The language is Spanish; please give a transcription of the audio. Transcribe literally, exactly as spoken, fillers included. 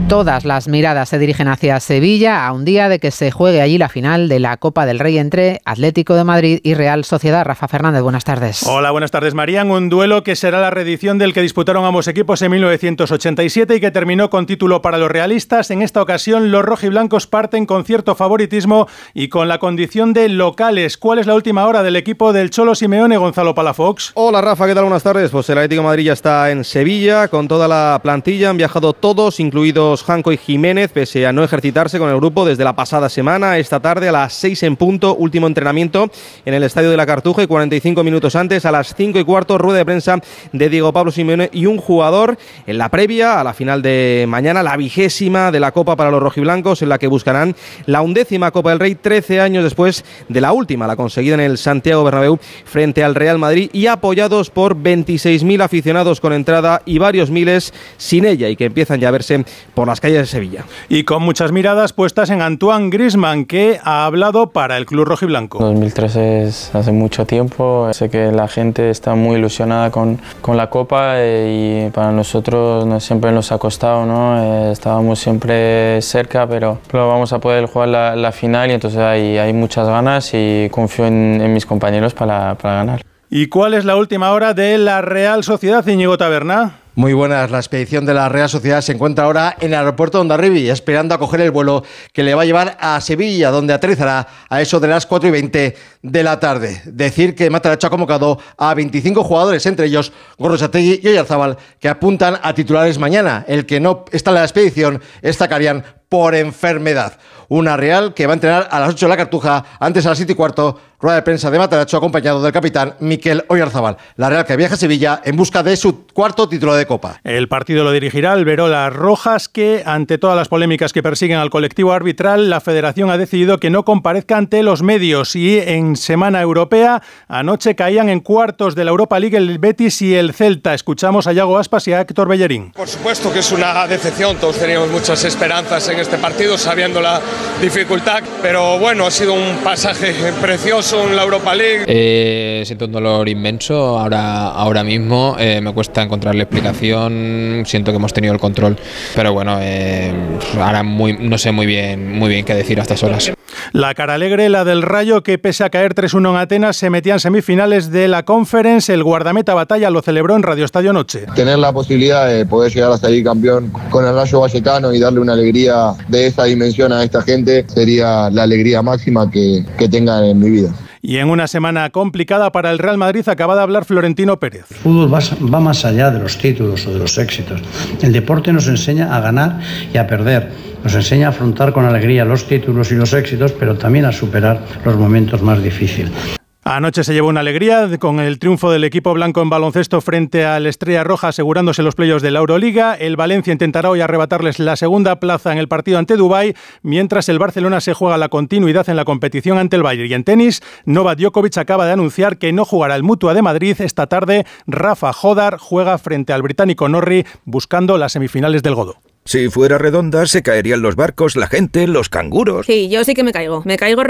Todas las miradas se dirigen hacia Sevilla a un día de que se juegue allí la final de la Copa del Rey entre Atlético de Madrid y Real Sociedad. Rafa Fernández, buenas tardes. Hola, buenas tardes, Marían. Un duelo que será la reedición del que disputaron ambos equipos en mil novecientos ochenta y siete y que terminó con título para los realistas. En esta ocasión, los rojiblancos parten con cierto favoritismo y con la condición de locales. ¿Cuál es la última hora del equipo del Cholo Simeone, Gonzalo Palafox? Hola, Rafa, ¿qué tal? Buenas tardes. Pues el Atlético de Madrid ya está en Sevilla con toda la plantilla. Han viajado todos, incluidos Janko y Jiménez, pese a no ejercitarse con el grupo desde la pasada semana. Esta tarde a las seis en punto, último entrenamiento en el Estadio de la Cartuja, y cuarenta y cinco minutos antes, a las cinco y cuarto, rueda de prensa de Diego Pablo Simeone y un jugador en la previa a la final de mañana, la vigésima de la Copa para los rojiblancos, en la que buscarán la undécima Copa del Rey, trece años después de la última, la conseguida en el Santiago Bernabéu frente al Real Madrid, y apoyados por veintiséis mil aficionados con entrada y varios miles sin ella, y que empiezan ya a verse por las calles de Sevilla. Y con muchas miradas puestas en Antoine Griezmann, que ha hablado para el club rojiblanco. dos mil trece es hace mucho tiempo. Sé que la gente está muy ilusionada con, con la Copa, eh, y para nosotros no, siempre nos ha costado, ¿no? Eh, estábamos siempre cerca, pero, pero vamos a poder jugar la, la final, y entonces hay, hay muchas ganas y confío en, en mis compañeros para, para ganar. ¿Y cuál es la última hora de la Real Sociedad, Íñigo Taberna? Muy buenas, la expedición de la Real Sociedad se encuentra ahora en el aeropuerto de Hondarribia, esperando a coger el vuelo que le va a llevar a Sevilla, donde aterrizará a eso de las cuatro y veinte de la tarde. Decir que Matarazzo ha convocado a veinticinco jugadores, entre ellos Gorrotxategi y Oyarzábal, que apuntan a titulares mañana. El que no está en la expedición es Zakarian por enfermedad. Una Real que va a entrenar a las ocho de la Cartuja, antes a las siete y cuarto, rueda de prensa de Matarazzo, acompañado del capitán Mikel Oyarzábal. La Real que viaja a Sevilla en busca de su cuarto título de Copa. El partido lo dirigirá Alberola Rojas, que ante todas las polémicas que persiguen al colectivo arbitral, la Federación ha decidido que no comparezca ante los medios. Y en semana europea, anoche caían en cuartos de la Europa League el Betis y el Celta. Escuchamos a Yago Aspas y a Héctor Bellerín. Por supuesto que es una decepción, todos teníamos muchas esperanzas en este partido, sabiendo la dificultad, pero bueno, ha sido un pasaje precioso en la Europa League. Eh, siento un dolor inmenso ahora, ahora mismo, eh, me cuesta encontrarle explicación, siento que hemos tenido el control, pero bueno, eh, ahora muy, no sé muy bien, muy bien qué decir a estas horas. La cara alegre, la del Rayo, que pese a caer tres uno en Atenas, se metía en semifinales de la Conference. El guardameta Batalla lo celebró en Radio Estadio Noche. Tener la posibilidad de poder llegar a salir campeón con el Rayo Vallecano y darle una alegría de esa dimensión a esta gente sería la alegría máxima que, que tengan en mi vida. Y en una semana complicada para el Real Madrid, acaba de hablar Florentino Pérez. El fútbol va, va más allá de los títulos o de los éxitos. El deporte nos enseña a ganar y a perder. Nos enseña a afrontar con alegría los títulos y los éxitos, pero también a superar los momentos más difíciles. Anoche se llevó una alegría con el triunfo del equipo blanco en baloncesto frente al Estrella Roja, asegurándose los playoffs de la Euroliga. El Valencia intentará hoy arrebatarles la segunda plaza en el partido ante Dubái, mientras el Barcelona se juega la continuidad en la competición ante el Bayern. Y en tenis, Novak Djokovic acaba de anunciar que no jugará el Mutua de Madrid esta tarde. Rafa Jodar juega frente al británico Norrie, buscando las semifinales del Godó. Si fuera redonda, se caerían los barcos, la gente, los canguros. Sí, yo sí que me caigo. Me caigo